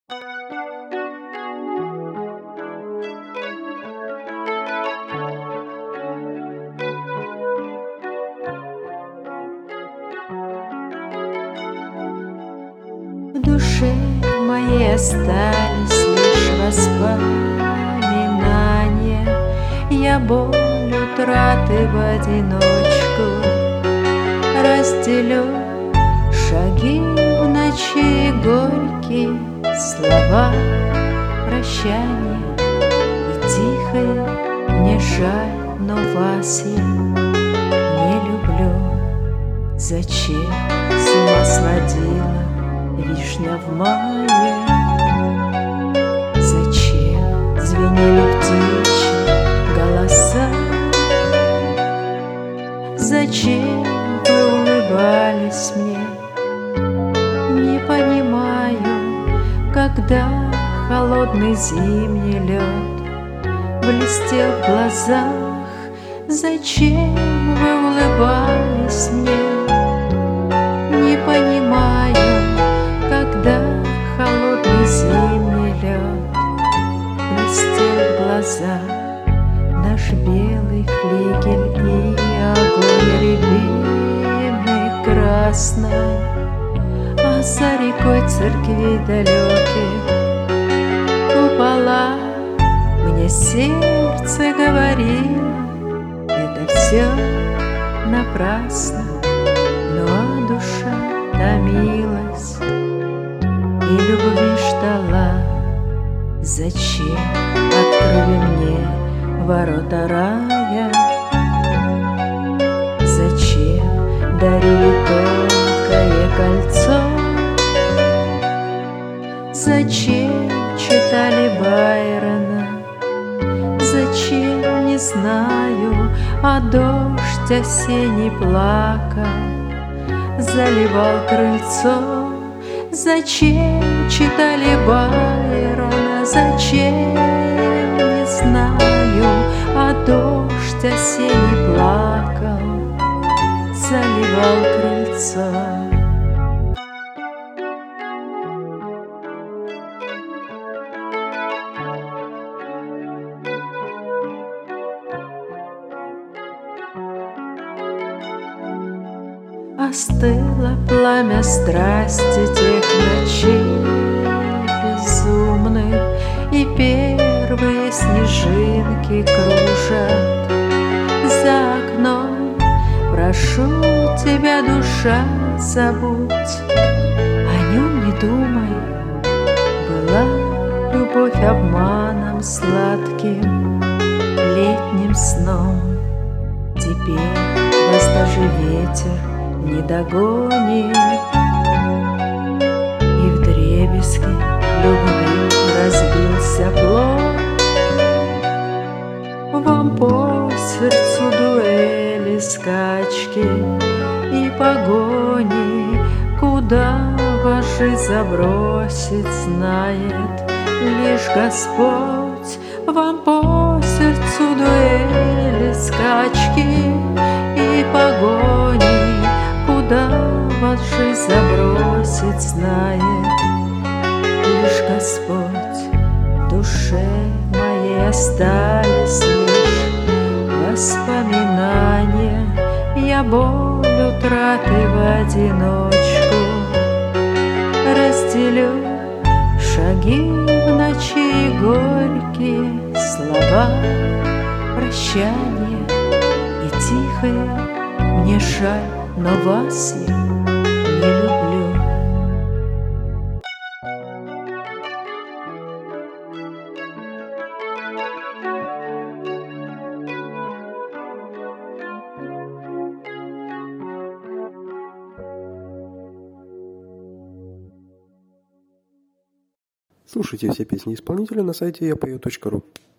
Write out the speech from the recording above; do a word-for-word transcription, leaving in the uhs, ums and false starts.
В душе моей остались лишь воспоминания. Я боль утраты в одиночку разделю. Шаги в ночи, горькие слова прощания. И тихое мне жаль, но вас я не люблю. Зачем с ума сводила вишня в мае? Зачем звенели птичьи голоса? Зачем вы улыбались мне? Не понимаю, когда холодный зимний лед блестел в глазах. Зачем вы улыбались мне? Не понимаю, когда холодный зимний лед блестел в глазах. Наш белый флигель и огонь рябины красной, а за рекой церквей далеких купола. Мне сердце говорило, это все напрасно, но душа томилась и любви ждала. Зачем открыли мне ворота рая? Зачем дарили тонкое кольцо? Зачем читали Байрона? Зачем, не знаю, а дождь осенний плакал, заливал крыльцо. Зачем читали Байрона? Зачем, не знаю, а дождь осенний плакал, заливал крыльцо. Остыло пламя страсти тех ночей безумных, и первые снежинки кружат за окном. Прошу тебя, душа, забудь, о нем не думай. Была любовь обманом сладким летним сном. Теперь вас даже ветер не догонит, и вдребезги любви разбился плод. Вам по сердцу дуэли, скачки и погони, куда вас жизнь забросит, знает лишь Господь. Вам по сердцу дуэли, скачки и погони, куда вас жизнь забросит, знает лишь Господь. В душе моей остались лишь воспоминания. Я боль утраты в одиночку разделю. Шаги в ночи, горькие слова прощания. И тихое мне жаль, но вас я не люблю. Слушайте все песни исполнителя на сайте я пою точка ру.